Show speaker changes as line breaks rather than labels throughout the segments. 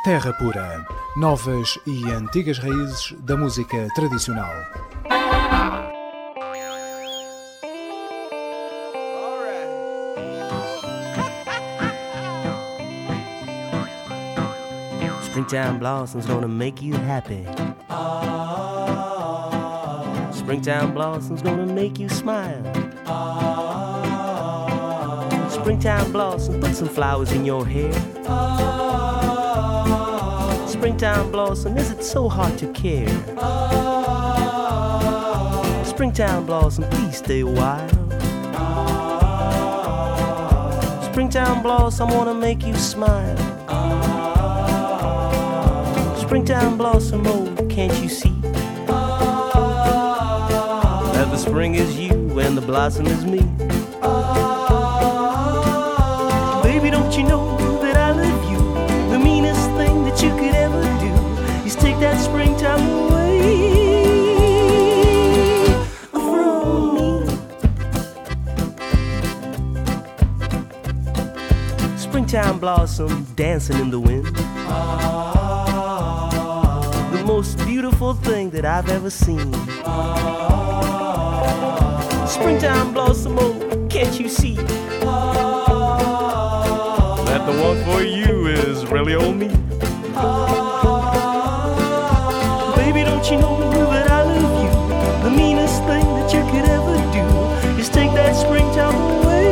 Terra Pura. Novas e antigas raízes da música tradicional.
Springtime blossom's gonna make you happy. Springtime blossom's gonna make you smile. Springtime blossom, put some flowers in your hair. Springtime blossom, is it so hard to care? Springtime blossom, please stay a while. Springtime blossom, I wanna make you smile. Springtime blossom, oh, can't you see that the spring is you and the blossom is me? Baby, don't you know that I love you? The meanest thing that you could ever do is take that springtime away from me. Springtime blossom dancing in the wind, the most beautiful thing that I've ever seen. Springtime blossom, oh, can't you see that the one for you is really on me? Baby, don't you know that I love you? The meanest thing that you could ever do is take that springtime away.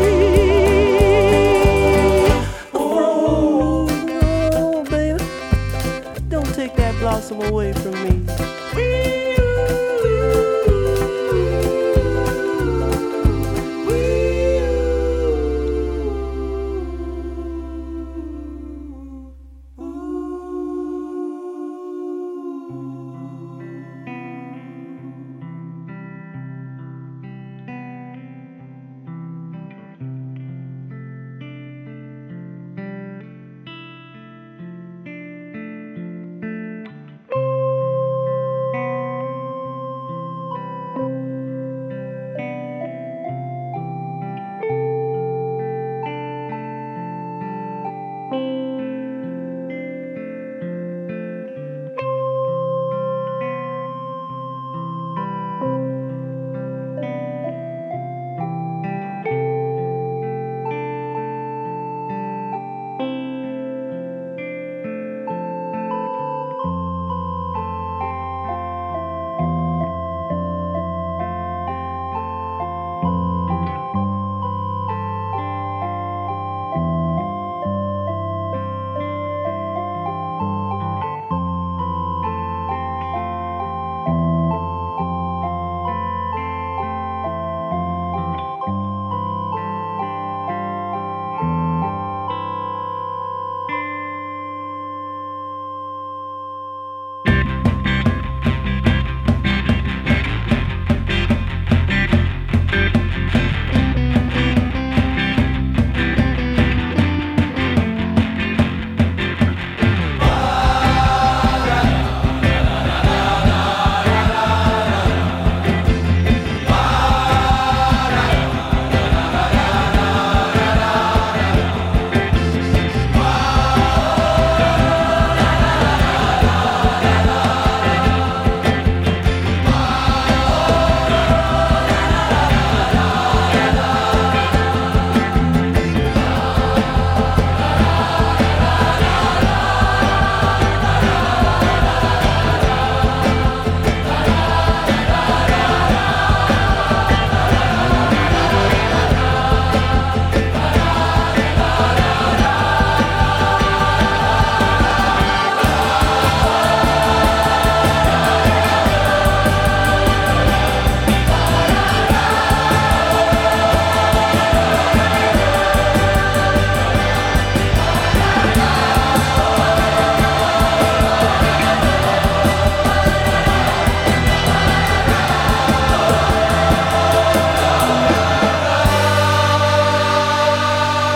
Oh, baby, don't take that blossom away from me.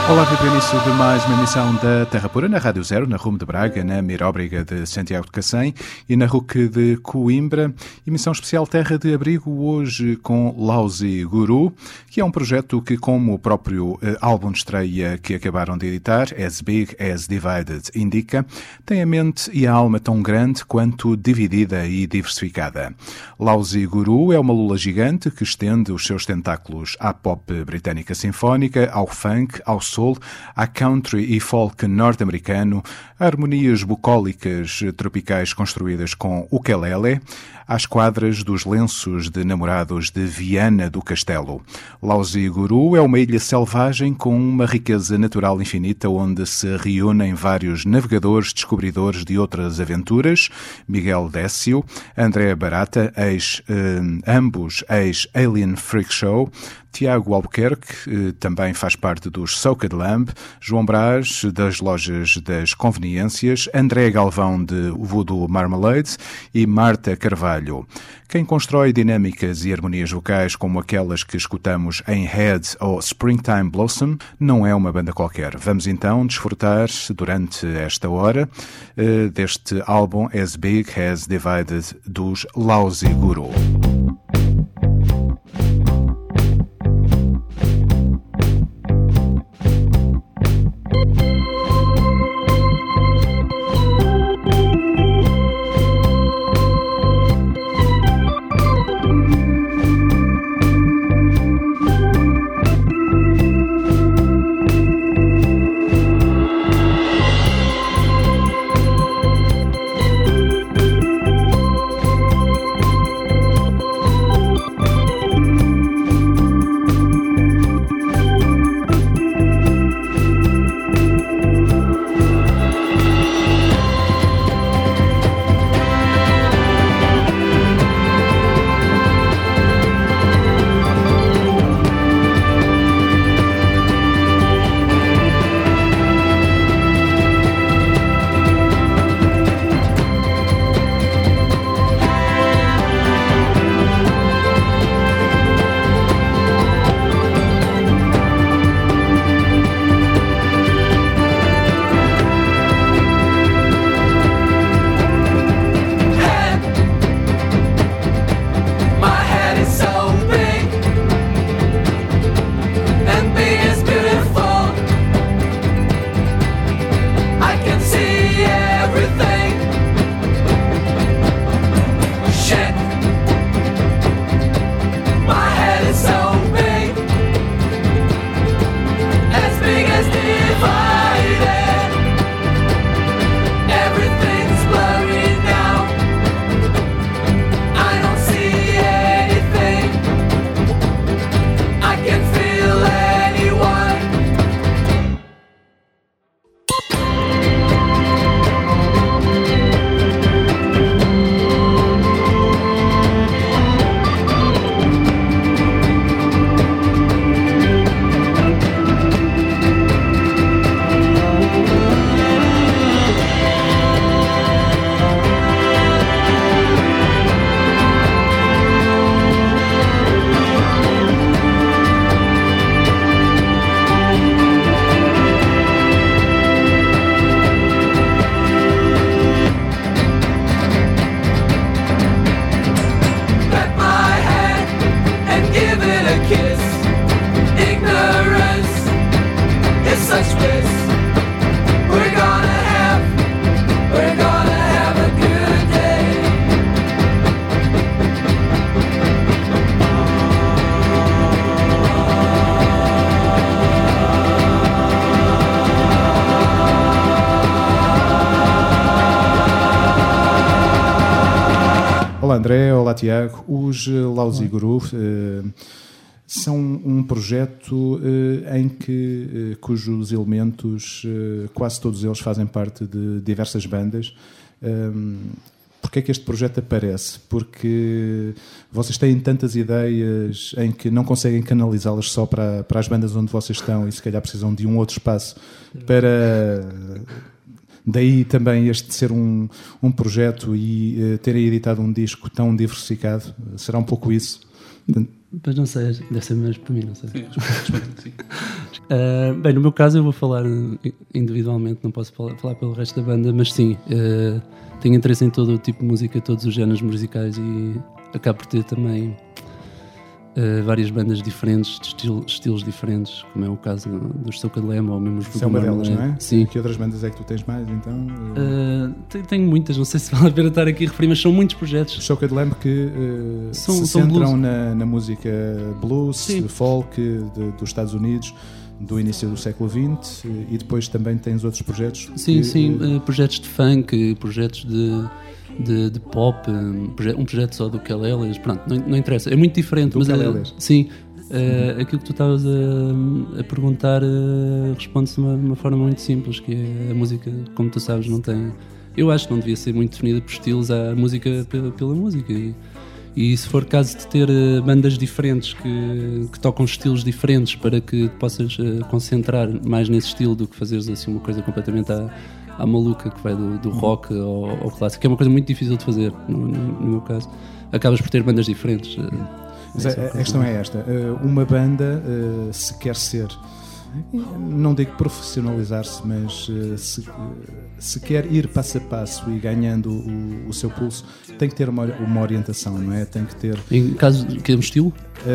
Olá, viva o início de mais uma emissão da Terra Pura na Rádio Zero, na RUM de Braga, na Miróbriga de Santiago de Cacém e na RUC de Coimbra. Emissão especial Terra de Abrigo, hoje com Lauzi Guru, que é um projeto que, como o próprio álbum de estreia que acabaram de editar, As Big As Divided, indica, tem a mente e a alma tão grande quanto dividida e diversificada. Lauzi Guru é uma lula gigante que estende os seus tentáculos à pop britânica sinfónica, ao funk, ao soul, à country e folk norte-americano, a harmonias bucólicas tropicais construídas com ukulele, às quadras dos lenços de namorados de Viana do Castelo. Lauzi Guru é uma ilha selvagem com uma riqueza natural infinita onde se reúnem vários navegadores descobridores de outras aventuras, Miguel Décio, André Barata, ambos ex-Alien Freak Show, Tiago Albuquerque, também faz parte dos Soaked Lamb, João Brás, das Lojas das Conveniências, André Galvão, de Voodoo Marmalade e Marta Carvalho. Quem constrói dinâmicas e harmonias vocais como aquelas que escutamos em Head ou Springtime Blossom não é uma banda qualquer. Vamos então desfrutar durante esta hora deste álbum As Big As Divided dos Lauzi Guru. Olá André, olá Tiago. Os Lauzi Guru são um projeto cujos elementos, quase todos eles, fazem parte de diversas bandas. Porquê é que este projeto aparece? Porque vocês têm tantas ideias em que não conseguem canalizá-las só para as bandas onde vocês estão e se calhar precisam de um outro espaço para... Daí também este ser um projeto e terem editado um disco tão diversificado. Será um pouco isso?
Mas não sei, deve ser mais para mim, não sei.
Sim, sim.
Bem, no meu caso eu vou falar individualmente, não posso falar pelo resto da banda, mas sim, tenho interesse em todo o tipo de música, todos os géneros musicais e acabo por ter também várias bandas diferentes, de estilos diferentes, como é o caso dos Soca de Lema ou mesmo os
Isso é uma delas, não é?
Sim.
Que outras bandas é que tu tens mais, então?
Tenho muitas, não sei se vale a pena estar aqui a referir, mas são muitos projetos.
Soca de Lema que se centram na música blues,
sim,
folk dos Estados Unidos, do início do século XX, e depois também tens outros projetos.
Sim, projetos de funk, projetos de pop, um projeto só do Keleles, pronto, não interessa, é muito diferente.
Do Keleles?
Sim, aquilo que tu estavas a perguntar responde-se de uma forma muito simples, que é a música, como tu sabes, não tem... Eu acho que não devia ser muito definida por estilos, há a música pela música, e se for caso de ter bandas diferentes que tocam estilos diferentes para que possas concentrar mais nesse estilo do que fazeres assim uma coisa completamente à maluca, que vai do rock ao clássico, que é uma coisa muito difícil de fazer, no meu caso. Acabas por ter bandas diferentes.
Mas a questão é esta, uma banda, se quer ser, não digo profissionalizar-se, mas se quer ir passo a passo e ganhando o seu pulso, tem que ter uma orientação, não é? Tem que ter...
Em caso que é um estilo?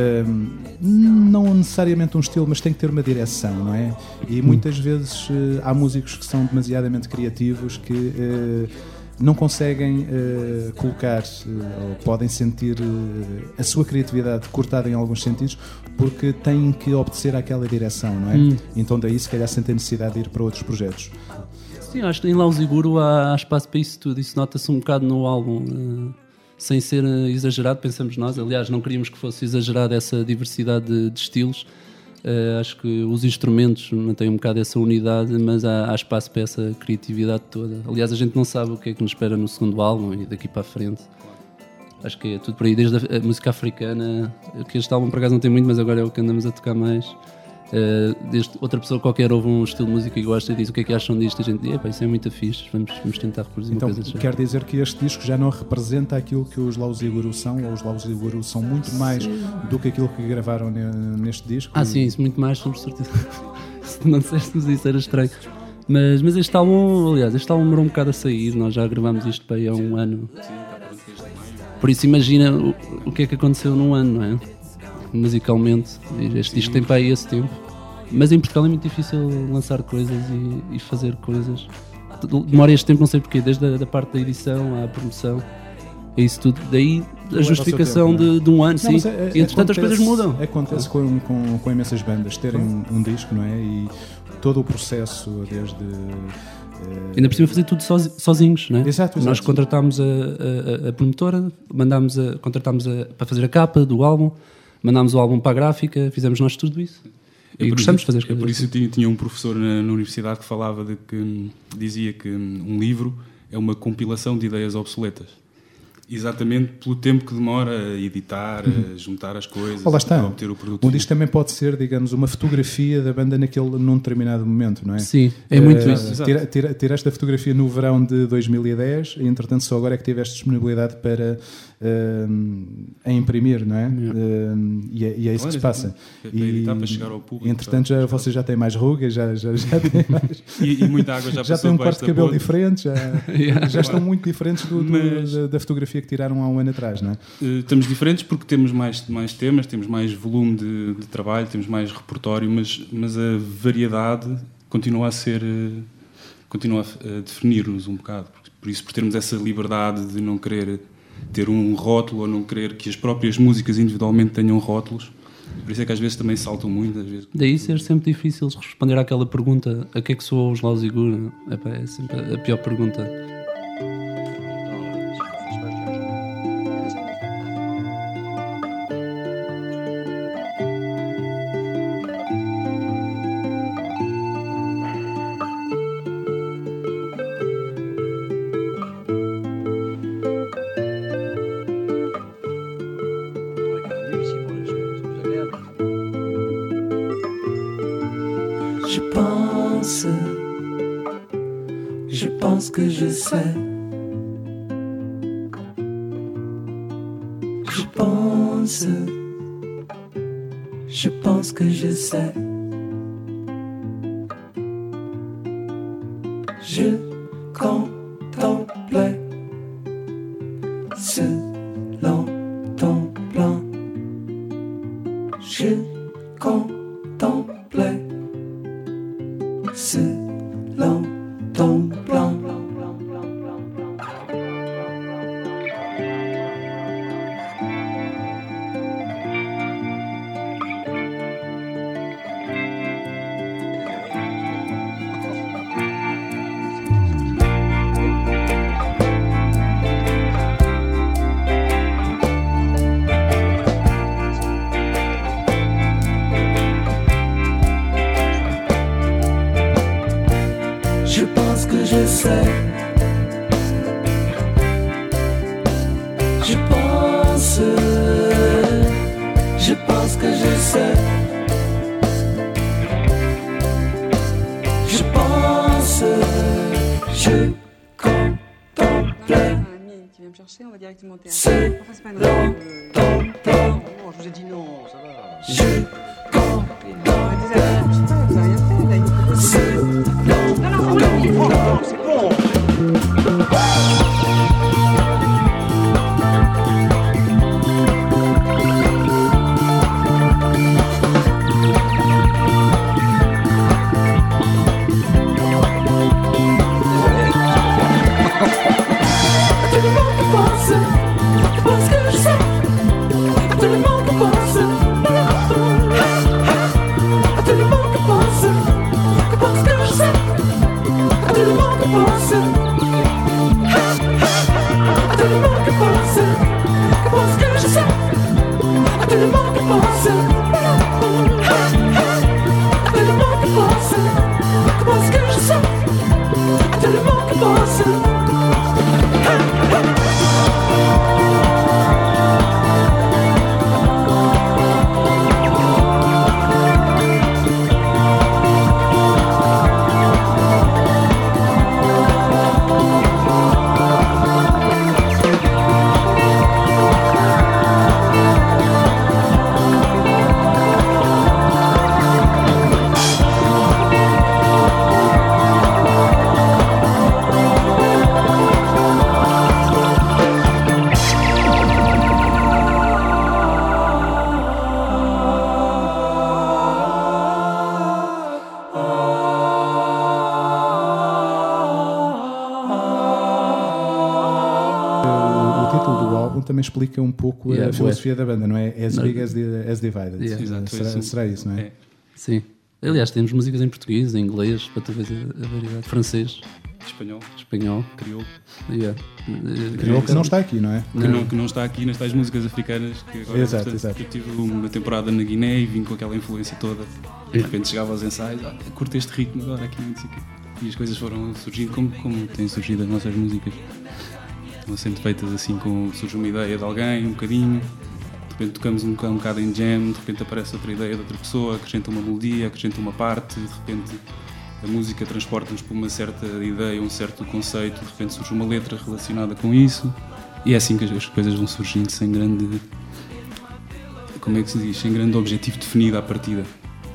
Não necessariamente um estilo, mas tem que ter uma direção, não é? E muitas vezes há músicos que são demasiadamente criativos que não conseguem colocar ou podem sentir a sua criatividade cortada em alguns sentidos porque têm que obedecer àquela direção, não é? Então daí se calhar sentem necessidade de ir para outros projetos.
Sim, acho que em Lauziguro há espaço para isso tudo. Isso nota-se um bocado no álbum, sem ser exagerado, pensamos nós. Aliás, não queríamos que fosse exagerada essa diversidade de estilos. Acho que os instrumentos mantêm um bocado essa unidade, mas há espaço para essa criatividade toda. Aliás, a gente não sabe o que é que nos espera no segundo álbum e daqui para a frente. Acho que é tudo por aí, desde a música africana, que este álbum por acaso não tem muito, mas agora é o que andamos a tocar mais. Desde outra pessoa qualquer ouve um estilo de música e gosta e diz o que é que acham disto, a gente diz, isso é muito fixe, vamos tentar reproduzir
então,
uma coisa.
Quer dizer que este disco já não representa aquilo que os Lauziguro são, ou os Lauziguro são muito mais do que aquilo que gravaram neste disco?
Sim, isso muito mais, somos certeza. Se não disséssemos isso era estranho. Mas este álbum, aliás, demorou um bocado a sair, nós já gravámos isto para aí há um ano. Por isso imagina o que é que aconteceu num ano, não é? Musicalmente, este disco tem para aí esse tempo, mas em Portugal é muito difícil lançar coisas e fazer coisas, demora este tempo, não sei porquê, desde a parte da edição à promoção, é isso tudo, daí a justificação
tempo,
de um ano,
não,
sim, e entretanto as coisas mudam.
Acontece com imensas bandas terem um disco, não é? E todo o processo desde...
Ainda por cima fazer tudo sozinhos, não é?
Exato.
Nós contratámos a promotora, contratámos para fazer a capa do álbum, mandámos o álbum para a gráfica, fizemos nós tudo isso. E gostamos de fazer as coisas.
Por isso eu tinha um professor na universidade que falava dizia que um livro é uma compilação de ideias obsoletas. Exatamente pelo tempo que demora a editar, a juntar as coisas, a obter o produto.
Um disco também pode ser, digamos, uma fotografia da banda num determinado momento, não é?
Sim, é muito isso.
Tiraste a fotografia no verão de 2010 e, entretanto, só agora é que tiveste disponibilidade para a imprimir, não é? E é isso que se passa.
Para chegar ao público.
Entretanto, vocês já têm mais rugas, já têm mais...
e muita água já
têm um corte de cabelo diferente, já estão muito diferentes da fotografia que tiraram há um ano atrás, não é?
Estamos diferentes porque temos mais temas, temos mais volume de trabalho, temos mais repertório, mas a variedade continua a definir-nos um bocado. Por isso, por termos essa liberdade de não querer ter um rótulo ou não querer que as próprias músicas individualmente tenham rótulos, por isso é que às vezes também saltam muito. Às vezes.
Daí ser sempre difícil responder àquela pergunta: a que é que soam os Lauziguro? É sempre a pior pergunta.
Je pense que je sais. Je pense que je sais. Je contemplais ce longtemps blanc. Je contemplais ce longtemps blanc. Je pense que je sais. Je pense que je sais. Je pense, je contemplais.
Qui vient me chercher, on va directement au théâtre.
C'est
Enfin, c'est pas grave.
longtemps.
Non, je vous ai dit non, ça va.
Je contemplais.
Vous avez rien fait, là, il faut
C'est longtemps.
c'est bon.
Também explica um pouco a filosofia da banda, não é? As big as divided.
Yeah.
Será isso, não é?
Sim. Aliás, temos músicas em português, em inglês, para tu ver a variedade. Francês,
Espanhol, crioulo.
Yeah.
Crioulo que não está aqui, não é?
Que não está aqui nas tais músicas africanas que agora,
Exato.
Eu tive uma temporada na Guiné e vim com aquela influência toda. De repente chegava aos ensaios, curto este ritmo agora aqui, não sei o quê. E as coisas foram surgindo como têm surgido as nossas músicas. Estão sendo feitas assim, surge uma ideia de alguém, um bocadinho, de repente tocamos um bocado em jam, de repente aparece outra ideia de outra pessoa, acrescenta uma melodia, acrescenta uma parte, de repente a música transporta-nos para uma certa ideia, um certo conceito, de repente surge uma letra relacionada com isso, e é assim que as coisas vão surgindo sem grande, como é que se diz, sem grande objetivo definido à partida.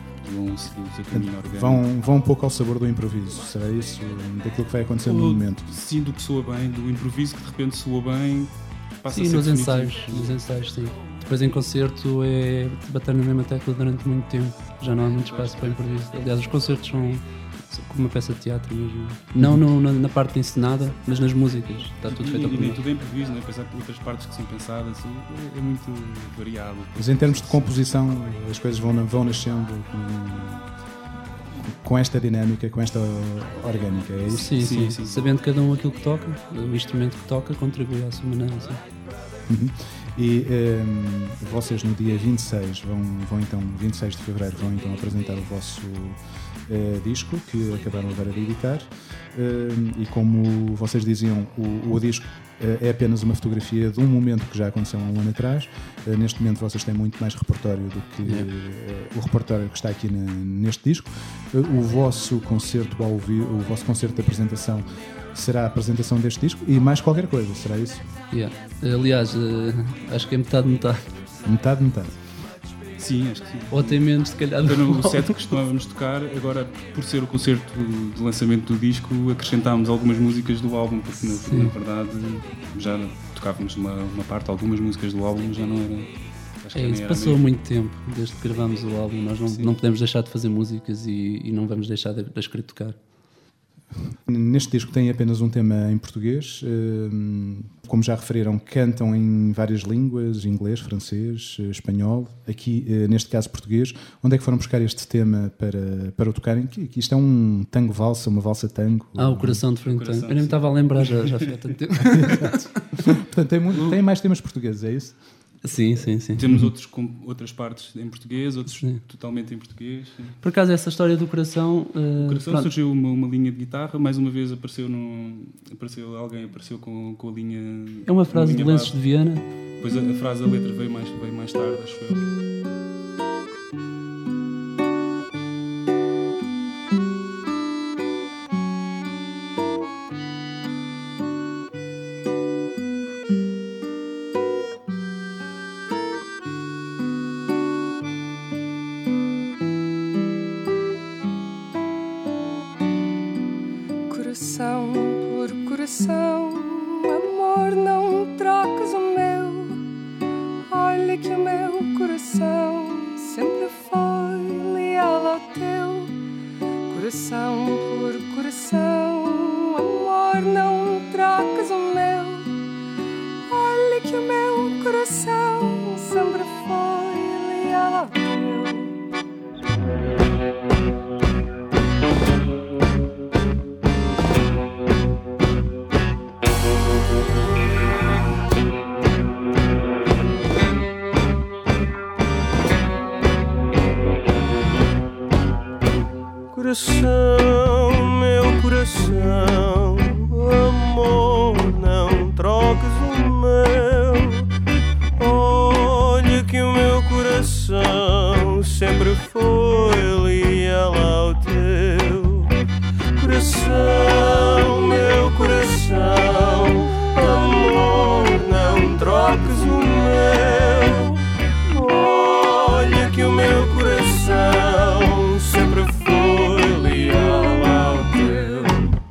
Vão um pouco ao sabor do improviso, será isso? Daquilo que vai acontecer no momento?
Sim, do que soa bem, do improviso que de repente soa bem, passa
sim,
a ser
nos ensaios, sim. Depois em concerto é bater na mesma tecla durante muito tempo, já não há muito espaço para improviso. Aliás, os concertos são como uma peça de teatro mesmo. Não na parte encenada, mas nas músicas. Está tudo feito ao
E nem tudo é improviso, né? Apesar de outras partes que são pensadas, é muito variado.
Mas em termos de composição, as coisas vão nascendo com esta dinâmica, com esta orgânica, é isso?
Sim. Sabendo cada um aquilo que toca, o instrumento que toca contribui à sua maneira. Sim.
Uhum. E vocês no dia 26 vão então, 26 de fevereiro, vão então apresentar o vosso disco que acabaram agora de editar, e como vocês diziam, o disco é apenas uma fotografia de um momento que já aconteceu há um ano atrás. Neste momento vocês têm muito mais repertório do que o repertório que está aqui neste disco. O vosso concerto ao vivo, o vosso concerto de apresentação será a apresentação deste disco e mais qualquer coisa, será isso?
Aliás, acho que é metade.
Metade.
Sim, acho que sim.
Ou até menos, se calhar.
Então, no set que costumávamos tocar, agora por ser o concerto de lançamento do disco, acrescentámos algumas músicas do álbum, porque na verdade já tocávamos uma parte, algumas músicas do álbum, já não era. Acho que
É
nem
isso,
era
passou
mesmo.
muito tempo desde que gravámos o álbum. Nós não podemos deixar de fazer músicas e não vamos deixar de as querer tocar.
Neste disco tem apenas um tema em português. Como já referiram, cantam em várias línguas, inglês, francês, espanhol. Aqui, neste caso, português. Onde é que foram buscar este tema para o tocarem? Que isto é um tango valsa, uma valsa tango?
O Coração de Frank
Coração,
Tango. Eu nem me
sim.
estava a lembrar, já foi há tanto tempo.
Portanto, tem mais temas portugueses, é isso?
Sim.
Temos outras partes em português, outros
Sim.
totalmente em português. Sim.
Por acaso, essa história do Coração...
O Coração
pronto,
surgiu uma linha de guitarra, mais uma vez alguém apareceu com a linha.
é uma frase de
linha
Lenços
base.
de Viana.
Depois a frase, a letra veio mais tarde, acho eu.
Coração por coração, amor, não troques o meu. Olha que o meu coração sempre foi leal ao teu. Coração por coração, amor, não troques o meu. Olha que o meu coração sempre foi leal ao teu.
Coração, meu coração, amor, não troques o meu. Olha que o meu coração sempre foi leal ao teu. Coração, meu coração, amor, não troques o meu. Olha que o meu coração sempre foi leal ao teu.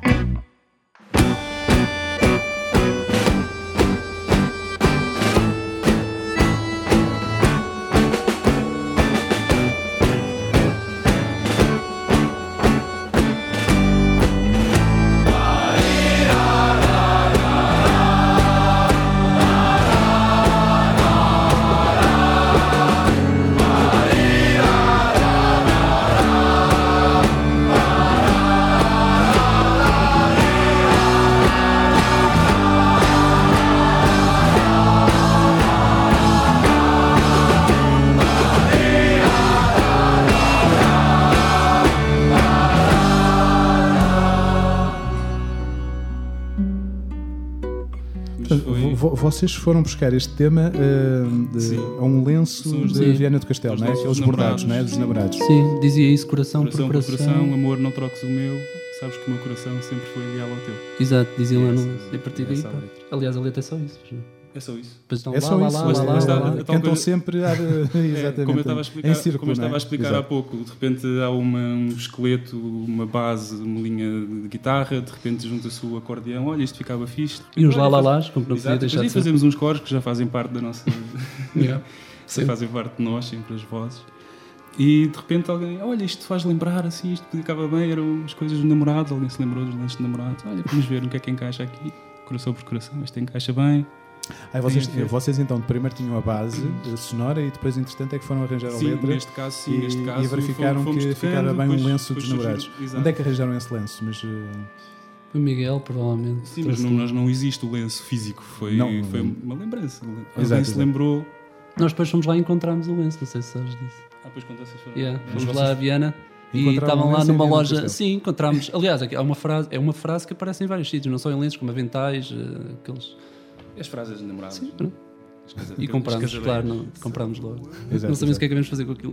Mas foi-
Vocês foram buscar este tema
Sim.
a um lenço
São os
de
lenços.
Viana do Castelo,
Os
não é?
lenços
Aqueles
dos
bordados,
namorados.
não é? Dos namorados.
Sim, dizia isso, coração por
Coração por
coração.
coração, amor, não troques o meu. Sabes que o meu coração sempre foi leal ao teu.
Exato, dizia lá no...
Essa-
E a partir daí,
essa
pronto.
letra.
Aliás, a letra é só isso.
É só isso.
Depois estão
É só
lá,
isso.
lá,
Mas
lá, lá,
está-
lá, lá.
Tal
Cantam
coisa-
sempre exatamente
Como eu estava a explicar,
em círculo,
como eu estava
não é?
a explicar
Exato.
há pouco, de repente há um esqueleto, uma base, uma linha de guitarra, de repente junta-se o acordeão, olha, isto ficava fixe.
E uns
Olha,
lá-lá-lás, como não podia
Exato,
deixar
depois aí
de ser.
fazemos uns coros que já fazem parte da nossa...
Yeah.
Sim. Fazem parte de nós, sempre as vozes. E de repente alguém, olha, isto faz lembrar assim, isto ficava bem, eram as coisas dos namorados, alguém se lembrou dos lances de namorados, olha, vamos ver o que é que encaixa aqui, coração por coração, isto encaixa bem.
Aí vocês então primeiro tinham a base sonora e depois entretanto é que foram arranjar a
Sim,
letra
neste caso, sim, neste caso
e verificaram
fomos
que
tocando,
ficava bem
depois-
um lenço
depois
dos namorados.
surgiu- exato.
Onde é que arranjaram esse lenço? Mas
Foi o Miguel, provavelmente.
Sim, mas nós não existe o lenço físico, foi uma lembrança. Alguém
Exato,
se
exato.
lembrou.
Nós depois fomos lá e encontramos o lenço, não sei se sabes disso.
Depois quando vocês foram.
Yeah,
Mas
fomos
vocês
lá a Viana e
encontraram
estavam
um
lá
lenço em
numa
Viana do
loja.
Castelo?
Sim, encontramos. Aliás, é uma frase que aparece em vários sítios, não só em lenços, como aventais, aqueles.
As frases namoradas.
Sim, pronto.
As casa-
E
as
comprámos,
casadeiras.
claro, não, comprámos logo.
Exato,
Não sabemos o que é que devemos fazer com aquilo.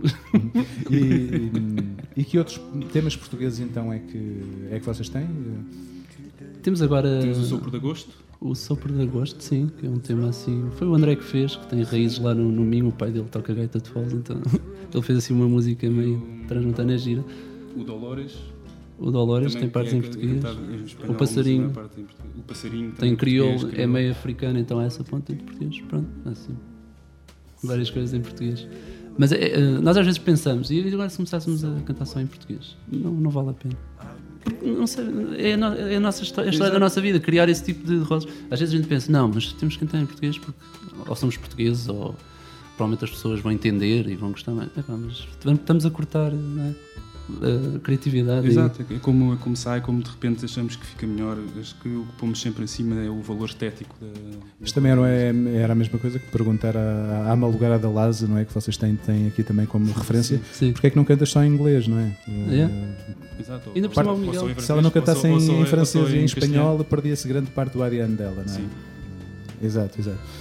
e que outros temas portugueses então é que vocês têm?
Temos agora.
Temos o Sopro de Agosto.
O Sopro de Agosto, sim, que é um tema assim. Foi o André que fez, que tem raízes lá no Minho, o pai dele toca gaita de foz, então ele fez assim uma música meio transmontânea gira.
O Dolores.
O Dolores
também
tem partes
é
em português.
cantado em espanhol,
O Passarinho.
mas a maior parte em português. O Passarinho
Tem
também em
crioulo,
português,
é meio africano, então essa ponta em português. Pronto, assim. Várias coisas em português. Mas nós às vezes pensamos, e agora se começássemos a cantar só em português? Não vale a pena. Não sei, é a nossa história, a história da nossa vida, criar esse tipo de rosas. Às vezes a gente pensa, não, mas temos que cantar em português porque ou somos portugueses ou provavelmente as pessoas vão entender e vão gostar mais. Mas estamos a cortar, não é? A criatividade.
Exato, é como sai, como de repente achamos que fica melhor. Acho que o que pomos sempre acima é o valor estético.
Isto também era a mesma coisa que perguntar à Amalugara da Laza, não é? Que vocês têm aqui também como referência.
Sim.
Porque é que não cantas só em inglês, não é?
Exato.
Ainda por cima o Miguel.
Se ela não cantasse em francês e em
castelhano.
espanhol, perdia-se grande parte do Ariane dela, não é?
Sim.
Exato.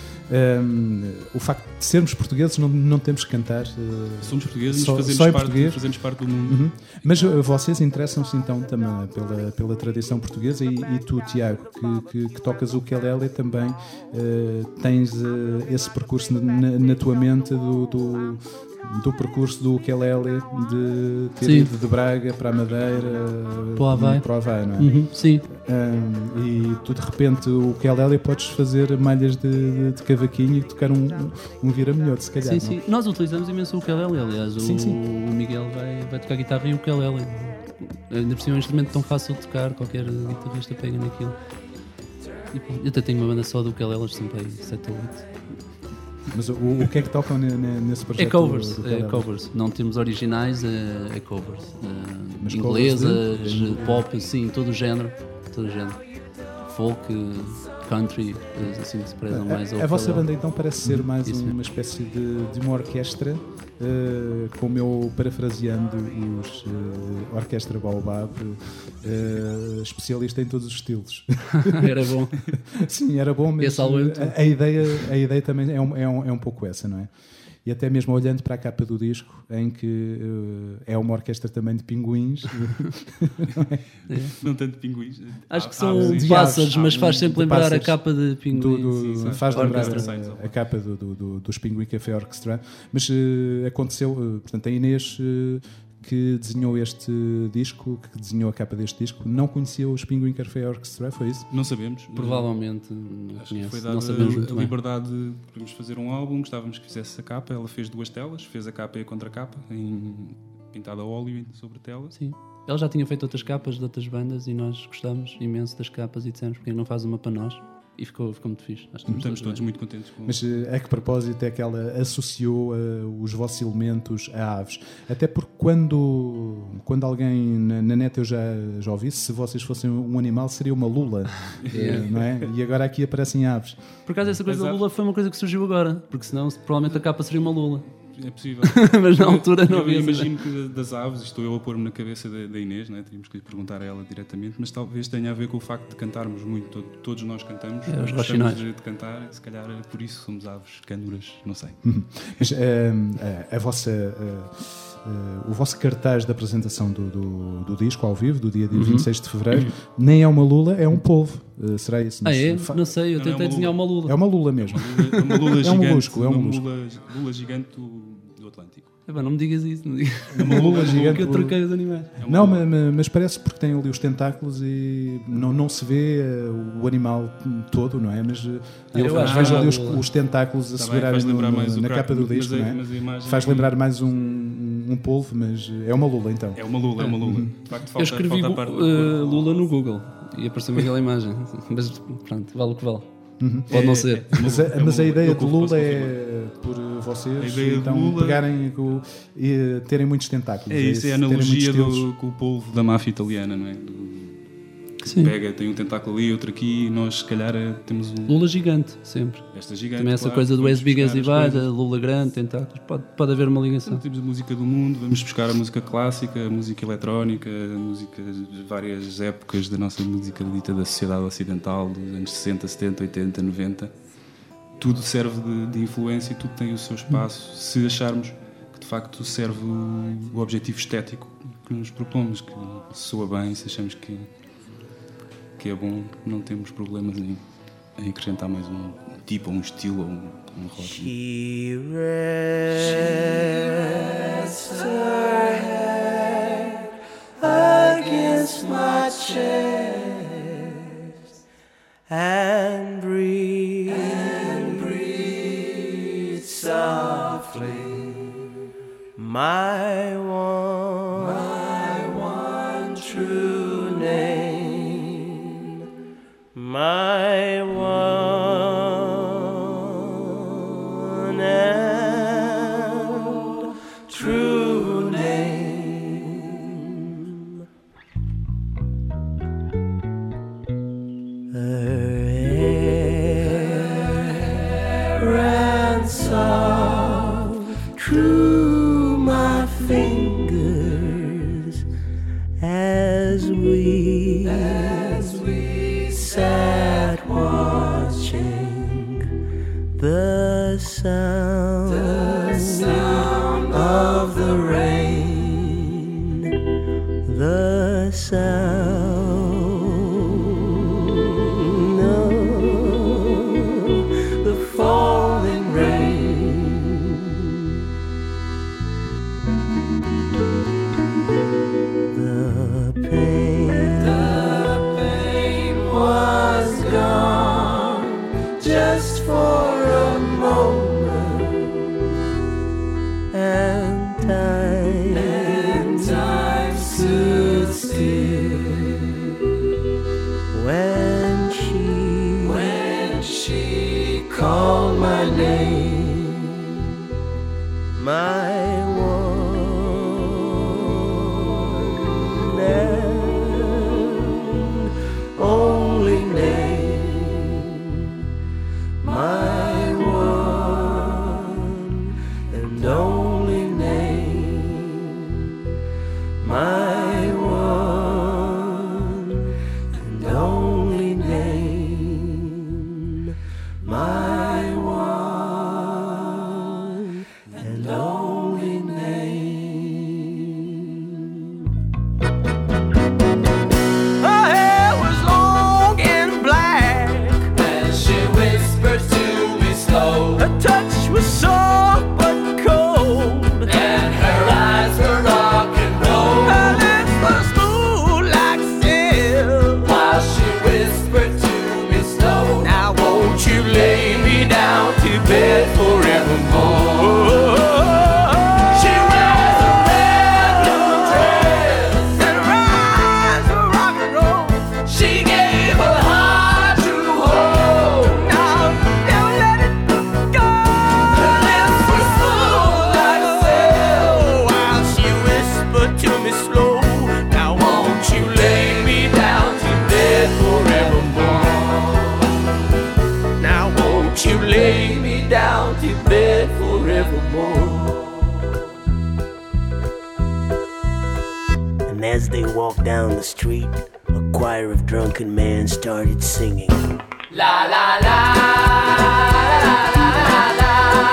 O facto de sermos portugueses não temos que cantar.
Somos portugueses,
só
mas
em português.
fazemos parte do mundo.
Uhum. Mas vocês interessam-se então também pela tradição portuguesa e tu, Tiago, que tocas o ukulele também, tens esse percurso na tua mente do percurso do ukulele de ter
Sim.
ido de Braga para a Madeira,
Para o Havaí.
não é?
Uhum, sim.
E tu de repente o ukulele podes fazer malhas de cavaquinho e tocar um vira-milhote, se calhar.
Sim,
não?
sim. Nós utilizamos imenso o ukulele, aliás.
Sim, sim.
O Miguel vai tocar guitarra e o ukulele. Ainda por cima é um instrumento tão fácil de tocar, qualquer guitarrista pega naquilo. E, pô, eu até tenho uma banda só de ukulele, sempre aí 7 ou 8.
Mas o que é que tocam nesse projeto?
É covers,
do
é
ukulele?
covers. Não temos originais, é covers.
Mas
Inglesas,
covers de?
pop, sim, todo o género. Folk, country, assim se prezam mais ao
A vossa
ukulele.
banda então parece ser mais
Isso
uma
mesmo.
espécie de uma orquestra, como eu parafraseando os Orquestra Baobab, especialista em todos os estilos.
Era bom.
Sim, era bom, mas
Esse alento.
a ideia também é um pouco essa, não é? E até mesmo olhando para a capa do disco, em que é uma orquestra também de pinguins.
Não tanto pinguins.
Acho que
Há-
são
há-
de
pássaros,
aves,
mas faz sempre
de
lembrar
pássaros.
a capa de pinguim.
sim,
Faz lembrar
Orchestra.
a capa dos Pinguim Café Orchestra. Mas aconteceu, portanto, a Inês que desenhou este disco, que desenhou a capa deste disco, não conhecia os Pinguim Café Orchestra, foi isso?
Não sabemos.
Provavelmente não
Acho que
conheço,
foi
não
dada
sabemos muito
a
bem.
liberdade de podemos fazer um álbum, gostávamos que fizesse a capa, ela fez 2 telas, fez a capa e a contracapa, pintada a óleo sobre tela.
Sim. Ela já tinha feito outras capas de outras bandas e nós gostámos imenso das capas e dissemos porque não faz uma para nós. E ficou muito fixe. Acho que
Estamos todos muito contentes com
Mas a que propósito é que ela associou os vossos elementos a aves? Até porque quando alguém na net eu já ouvi, se vocês fossem um animal seria uma lula, não é? E agora aqui aparecem aves.
Por acaso essa coisa da
Exato.
lula foi uma coisa que surgiu agora, porque senão provavelmente a capa seria uma lula.
É possível.
Mas na altura não
Eu
havia.
imagino que das aves, estou eu a pôr-me na cabeça da Inês, né? Teríamos que lhe perguntar a ela diretamente, mas talvez tenha a ver com o facto de cantarmos muito, todos nós cantamos,
os
gostamos
roxinóis.
de cantar, se calhar é por isso somos aves cânuras, não sei.
Mas o vosso cartaz da apresentação do disco ao vivo, do dia 26 de fevereiro, nem é uma lula, é um polvo. Será isso?
Ah, é?
Fa-
Não sei, eu
Não, é
tentei
uma
desenhar uma lula.
É uma lula mesmo.
É uma lula
É um
gigante,
molusco, é um
uma
molusco.
lula gigante do Atlântico.
Epá, não me digas isso, não digas.
É uma lula gigante.
Que eu troquei os animais.
É uma
Não,
lula.
mas parece porque tem ali os tentáculos e não se vê o animal todo, não é? Mas
eu acho
vejo
que
ali
é uma lula.
os tentáculos a
Tá bem,
segurarem
faz lembrar mais o
na
crack,
capa do
mas
disco,
a-
não é?
mas a imagem-
Faz lembrar mais um polvo, mas é uma lula então.
É uma lula, é uma lula. De facto,
Eu escrevi
falta a parte
Lula no Google e apareceu-me aquela imagem. Mas pronto, vale o que vale. Pode não ser.
Mas a ideia
eu
de Lula
posso
é por
A
vocês
ideia de
então
Lula-
pegarem e terem muitos tentáculos.
É isso, é a
terem muitos
analogia
estilos.
com o polvo da máfia italiana, não é?
Sim.
Pega, tem um tentáculo ali, outro aqui, e nós se calhar temos
Lula gigante, sempre.
esta gigante.
Também essa
claro,
coisa do
vamos
As Big As
buscar as
Divide,
coisas.
Lula grande, tentáculos. Pode haver uma ligação.
Temos a música do mundo, vamos buscar a música clássica, a música eletrónica, a música de várias épocas da nossa música dita da sociedade ocidental, dos anos 60, 70, 80, 90. Tudo serve de influência e tudo tem o seu espaço, se acharmos que de facto serve o objetivo estético que nos propomos, que soa bem, se achamos que é bom, não temos problemas nenhum. em acrescentar mais um tipo, ou um estilo, ou um rótulo.
She rests her head against my chest and breathes softly. My one true name, my one and true name. Her hair ran soft through my fingers as we sat watching the sound of the rain, the sound of the falling rain. The pain was gone just for a moment, and time stood still when she called my name, my one and only name, my one and only name, my one and only name, my one and only name. Her hair was long and black, and she whispered to me slow. Her touch was soft but cold, and her eyes were rock and roll. Her lips were smooth like silk, while she whispered to me slow. Now won't you lay me down to bed forevermore? She wears a red blue dress, and her eyes were rock and roll. She gave her heart to hold. Now never let it go. Her lips were smooth like silk, while she whispered to me slow. Now won't you lay me down to bed forevermore? Now won't you lay me down to bed forevermore? And as they walked down the street, a choir of drunken men started singing. La la la la la la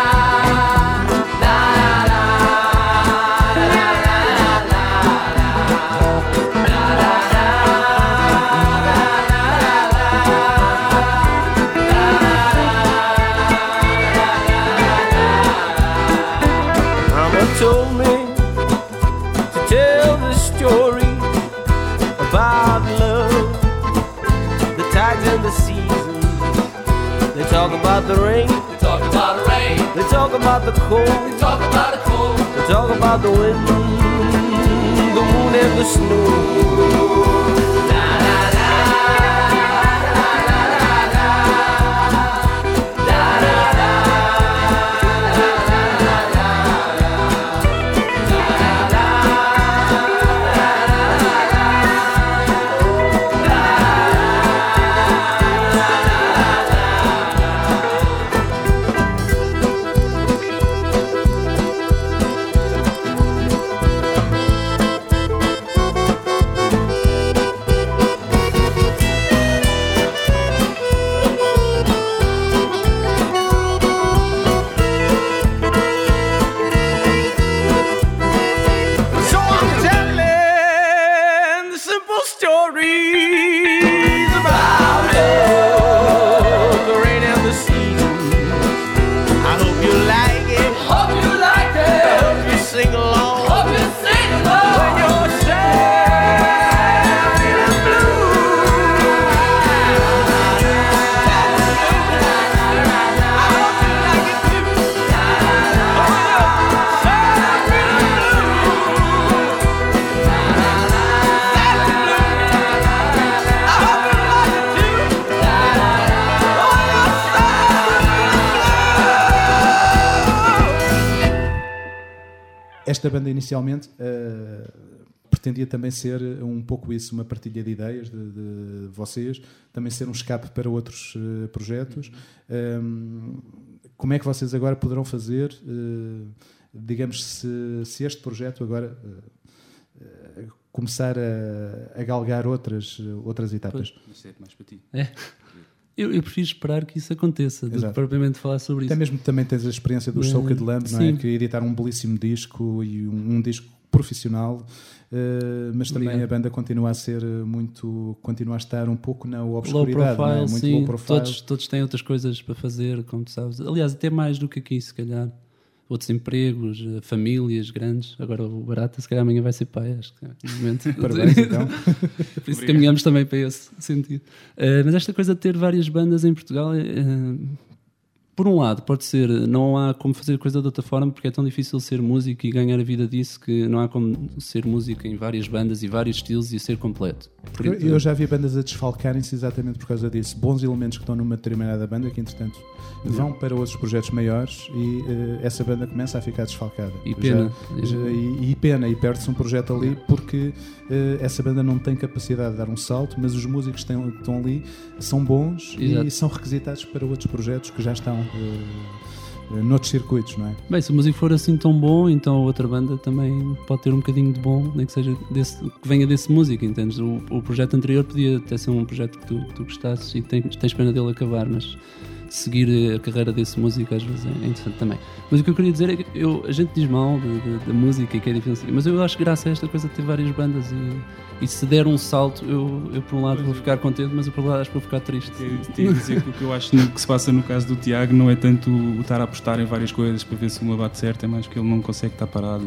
Mama told me to tell the story about love, the tides and the seasons. They talk about the rain,
They talk about the rain,
they talk about the cold,
they talk about the cold,
they talk about the wind, the moon and the snow.
esta banda inicialmente pretendia também ser um pouco isso, uma partilha de ideias de vocês, também ser um escape para outros projetos. Como é que vocês agora poderão fazer, digamos, se este projeto agora começar a galgar outras etapas?
Isso é mais para ti.
Eu prefiro esperar que isso aconteça do que propriamente falar sobre isso.
Até mesmo também tens a experiência do Soaked Lamb, não é? Que editaram um belíssimo disco e um disco profissional, mas também a banda continua a estar um pouco na obscuridade,
low profile,
não é? Muito
sim.
low profile.
Todos têm outras coisas para fazer, como tu sabes. Aliás, até mais do que aqui, se calhar. Outros empregos, famílias grandes. Agora o Barata, se calhar amanhã vai ser pai, acho que no momento.
Parabéns, então.
Por isso caminhamos também para esse sentido. Mas esta coisa de ter várias bandas em Portugal, por um lado, pode ser, não há como fazer coisa de outra forma, porque é tão difícil ser músico e ganhar a vida disso, que não há como ser músico em várias bandas e vários estilos e ser completo.
Eu já vi bandas a desfalcarem-se exatamente por causa disso. Bons elementos que estão numa determinada banda que, entretanto, vão para outros projetos maiores e essa banda começa a ficar desfalcada.
E pena.
E perde-se um projeto ali porque essa banda não tem capacidade de dar um salto, mas os músicos que estão ali são bons. Exato. E são requisitados para outros projetos que já estão noutros circuitos, não é?
Bem, se o músico for assim tão bom, então a outra banda também pode ter um bocadinho de bom, nem que seja que venha desse músico, entendes? O projeto anterior podia até ser um projeto que tu gostasses e tens pena dele acabar, mas seguir a carreira desse músico às vezes é interessante também. Mas o que eu queria dizer é que a gente diz mal da música e que é difícil, mas eu acho que graças a esta coisa de ter várias bandas e se der um salto, eu por um lado vou ficar contente, mas eu por outro lado acho que vou ficar triste.
Tenho a dizer que o que eu acho que se passa no caso do Tiago não é tanto o estar a apostar em várias coisas para ver se uma bate certo, é mais que ele não consegue estar parado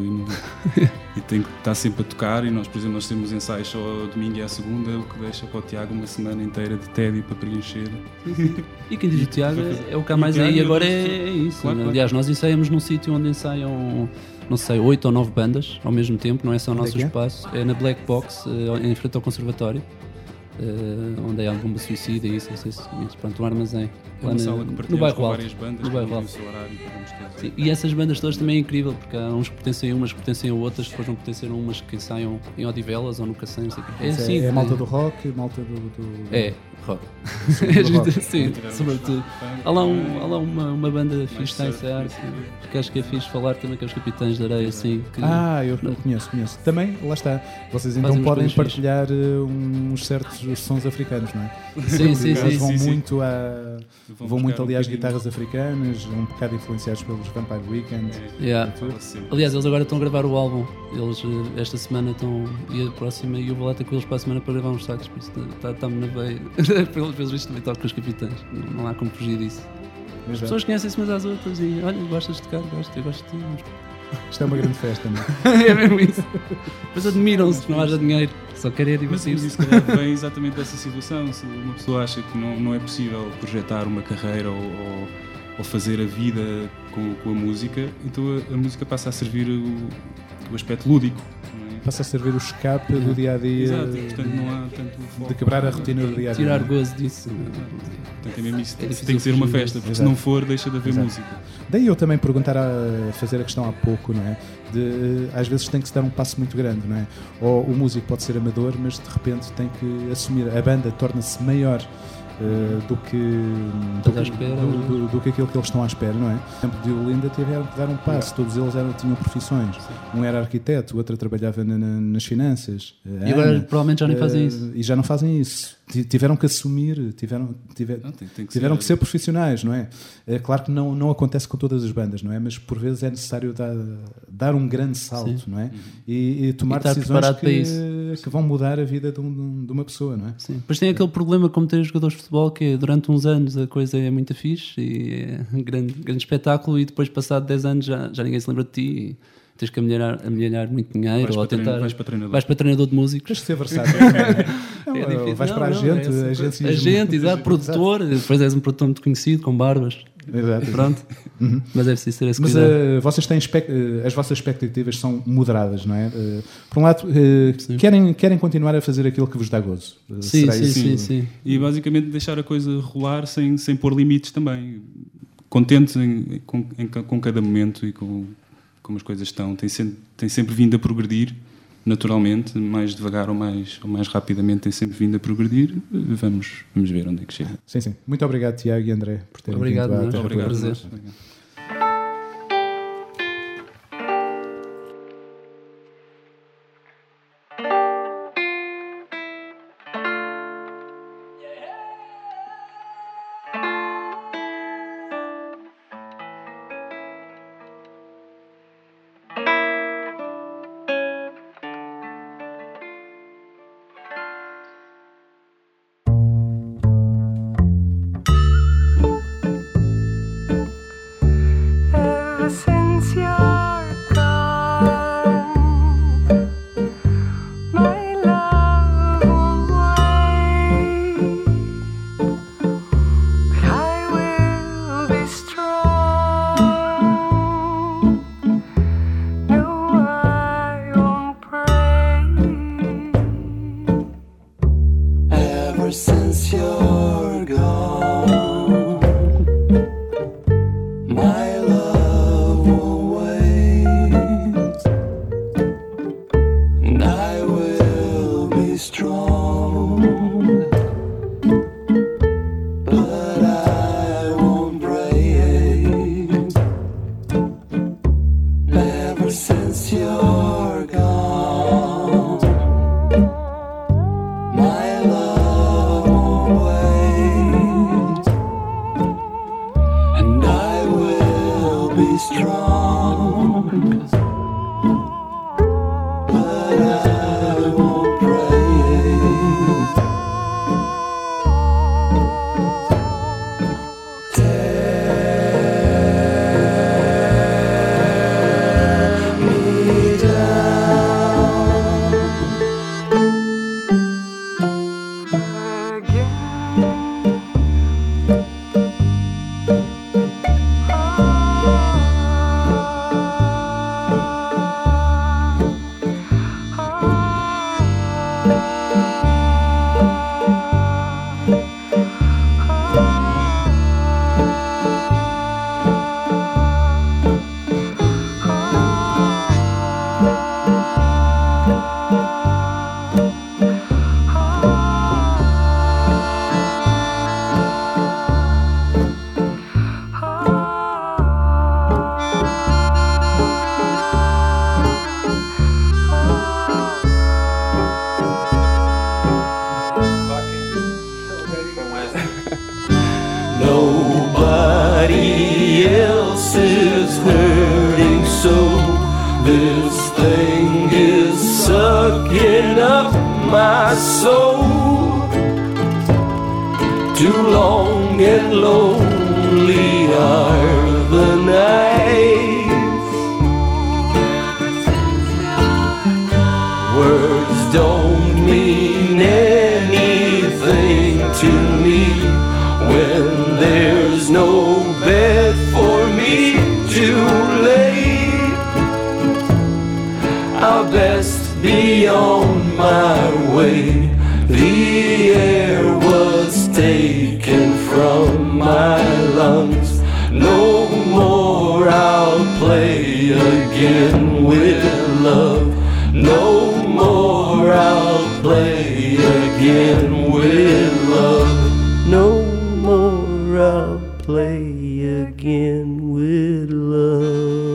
e tem que estar sempre a tocar. E nós, por exemplo, nós temos ensaios só ao domingo e à segunda, o que deixa para o Tiago uma semana inteira de tédio para preencher.
E quem diz o Tiago é o que há mais aí agora é isso. Claro. Aliás, nós ensaiamos num sítio onde ensaiam, não sei, 8 ou 9 bandas ao mesmo tempo, não é só o nosso espaço, é na Black Box, em frente ao conservatório, onde é a bomba suicida e isso, não sei se conheces, pronto, um armazém.
É uma sala que
no bairro
com
Alto,
várias bandas,
no bairro Alto. Sim, e essas bandas todas também é incrível, porque há uns que pertencem a umas que pertencem a outras, depois vão pertencer a umas que ensaiam em Odivelas ou no Cacém, não sei o quê. Assim,
é malta do rock, malta do...
É, rock. Sim, sobretudo. Há lá uma banda fixe que está a ensaiar, que acho que é fixe falar também, que é os Capitães de Areia, assim.
Eu conheço. Também, lá está. Vocês então podem partilhar uns certos sons africanos, não é?
Sim.
Eles vão
sim,
muito vão muito ali às
um
guitarras africanas, um bocado influenciados pelos Vampire Weekend.
Aliás, eles agora estão a gravar o álbum. Eles esta semana estão, e a próxima, e eu vou lá ter com eles para a semana para gravar uns sacos, por isso está-me na veia. Pelos vistos também toco com os Capitães, não há como fugir disso. As pessoas conhecem-se umas às outras e olha, gostas de tocar, eu gosto de ti.
Isto é uma grande festa, não é?
É mesmo isso. Depois admiram-se, não haja dinheiro, só querem divertir-se.
Mas isso, se calhar, vem exatamente dessa situação. Se uma pessoa acha que não é possível projetar uma carreira ou fazer a vida com a música, então a música passa a servir o aspecto lúdico.
Passa a servir o escape do dia-a-dia.
Exato, portanto não há tanto foco
de quebrar a rotina do dia-a-dia.
Tirar gozo disso.
Portanto, é mesmo isso. Tem que ser uma festa, porque se não for, deixa de haver música.
Daí eu também perguntar, fazer a questão há pouco, não é? Às vezes tem que se dar um passo muito grande, não é? Ou o músico pode ser amador, mas de repente tem que assumir, a banda torna-se maior do que aquilo que eles estão à espera, não é? Por exemplo, de Olinda tiveram que dar um passo, todos eles tinham profissões. Um era arquiteto, o outro trabalhava nas finanças.
E agora provavelmente já nem fazem isso.
E já não fazem isso. Tiveram que assumir, tiveram que ser profissionais, não é? É claro que não acontece com todas as bandas, não é? Mas por vezes é necessário dar um grande salto, sim, não é? E tomar decisões que vão mudar a vida de uma pessoa, não é?
Sim. Depois tem aquele problema, como tem os jogadores de futebol, que é, durante uns anos a coisa é muito fixe e é um grande espetáculo, e depois, passado 10 anos, já ninguém se lembra de ti e tens que amelhar muito dinheiro ou tentar. Vais para treinador de músicos.
Tens de ser versátil. Vais para agente,
exato, produtor, depois és um produtor muito conhecido, com barbas.
Exato.
Pronto. Mas é preciso ter esse
cuidado. Mas vocês têm as vossas expectativas são moderadas, não é? Por um lado, querem continuar a fazer aquilo que vos dá gozo.
Sim.
E basicamente deixar a coisa rolar sem pôr limites também. Contentes com cada momento e com como as coisas estão, tem sempre vindo a progredir naturalmente, mais devagar ou mais rapidamente, tem sempre vindo a progredir. Vamos ver onde é que chega.
Sim. Muito obrigado, Tiago e André, por terem
Obrigado,
vindo à
nós.
Terra
Obrigado.
Pura.
Prazer.
Ever since you're gone, my love will wait, but I will be strong. No, I won't break. Ever since you're gone, my love will wait, and I will be strong, but I won't break. Ever since you're gone, my love will wait, and I will be strong, but I won't break. Tear me down again. Nobody else is hurting, so this thing is sucking up my soul. Too long and lonely are the nights. Words don't mean anything to me when there's no bed for me to lay. I'll best be on my way. The air was taken from my lungs. No more I'll play again with love. No more I'll play again with love. No more I'll play again with love.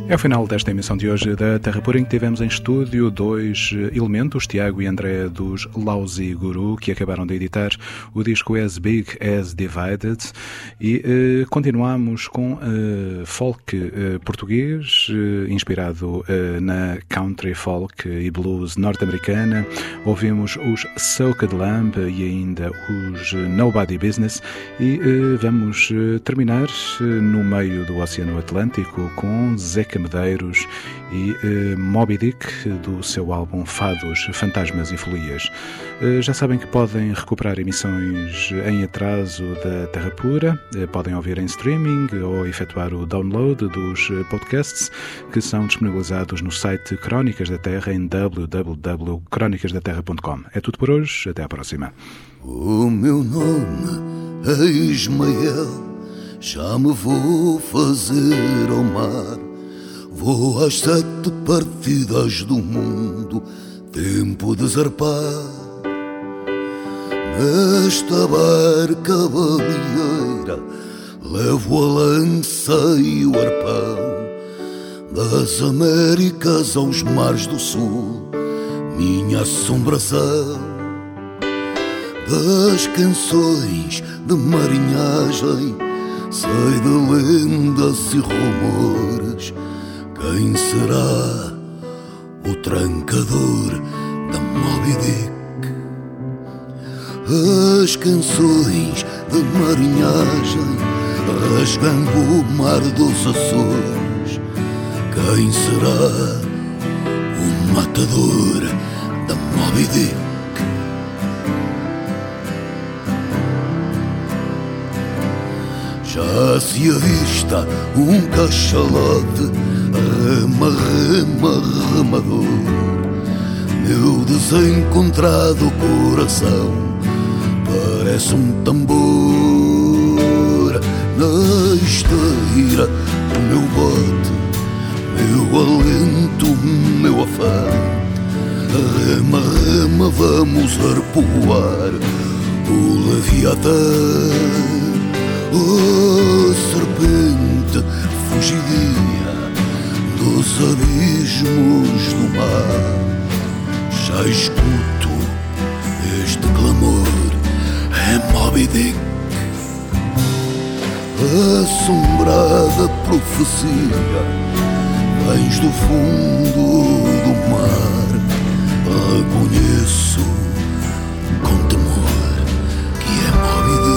É o final desta emissão de hoje da Terra Pura, em que tivemos em estúdio dois elementos, Tiago e André dos Lauzi Guru, que acabaram de editar o disco As Big As Divided, e continuamos com folk português, inspirado na country folk e blues norte-americana. Ouvimos os Soaked Lamb e ainda os Nobody Business, e vamos terminar no meio do Oceano Atlântico com Zeca Medeiros e Moby Dick, do seu álbum Fados, Fantasmas e Folias. Já sabem que podem recuperar emissões em atraso da Terra Pura, podem ouvir em streaming ou efetuar o download dos podcasts, que são disponibilizados no site Crónicas da Terra em www.cronicasdaterra.com. É tudo por hoje, até à próxima.
O meu nome é Ismael, já me vou fazer ao mar. Vou às 7 partidas do mundo, tempo de zarpar. Nesta barca baleeira levo a lança e o arpão, das Américas aos mares do sul, minha assombração. Das canções de marinhagem sei de lendas e rumores. Quem será o trancador da Moby Dick? As canções de marinhagem rasgando o mar dos Açores. Quem será o matador da Moby Dick? Já se avista um cachalote, rema, rema, remador. Meu desencontrado coração parece um tambor. Na esteira do meu bote, meu alento, meu afã. Rema, rema, vamos arpoar o Leviatã. Oh, serpente fugidia dos abismos do mar, já escuto este clamor, é Moby Dick. Assombrada profecia, vens do fundo do mar. Reconheço com temor que é Moby Dick.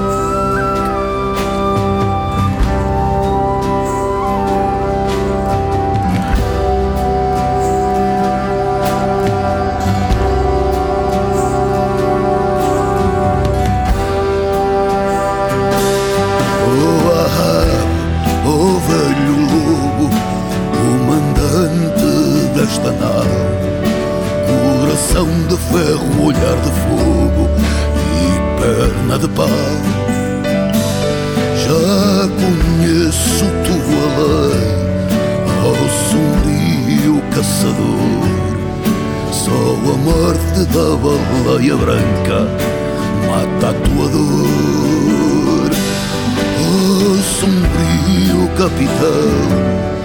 Desta nau, coração de ferro, olhar de fogo e perna de pau. Já conheço tua lei, ó sombrio caçador. Só a morte da baleia branca mata a tua dor. Ó sombrio capitão,